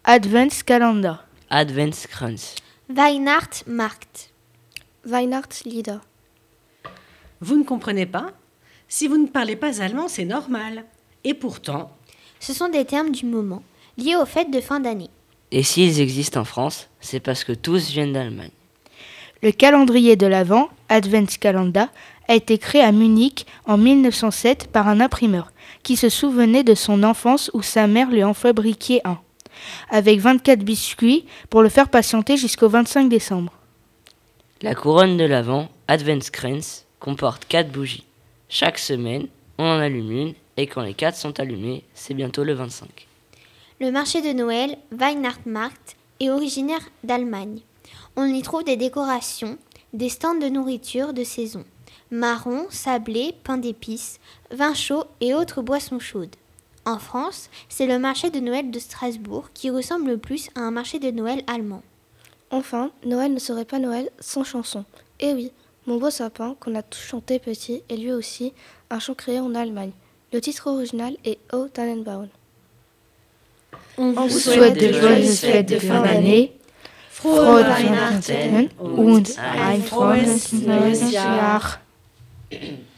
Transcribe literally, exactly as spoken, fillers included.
Adventskalender. Adventskranz. Weihnachtsmarkt. Weihnachtslieder. Vous ne comprenez pas ? Si vous ne parlez pas allemand, c'est normal. Et pourtant, Ce sont des termes du moment, liés aux fêtes de fin d'année. Et s'ils existent en France, c'est parce que tous viennent d'Allemagne. Le calendrier de l'Avent, Adventskalender, a été créé à Munich en mille neuf cent sept par un imprimeur qui se souvenait de son enfance où sa mère lui en fabriquait un, avec vingt-quatre biscuits pour le faire patienter jusqu'au vingt-cinq décembre. La couronne de l'Avent, Adventskranz, comporte quatre bougies. Chaque semaine, on en allume une, et quand les quatre sont allumées, c'est bientôt le vingt-cinq. Le marché de Noël, Weihnachtsmarkt, est originaire d'Allemagne. On y trouve des décorations, des stands de nourriture de saison, marrons, sablés, pain d'épices, vin chaud et autres boissons chaudes. En France, c'est le marché de Noël de Strasbourg qui ressemble le plus à un marché de Noël allemand. Enfin, Noël ne serait pas Noël sans chanson. Eh oui, Mon beau sapin, qu'on a tous chanté petit, est lui aussi un chant créé en Allemagne. Le titre original est O Tannenbaum. On vous souhaite de joyeuses fêtes de fin d'année. Frohe Weihnachten und ein frohes neues Jahr.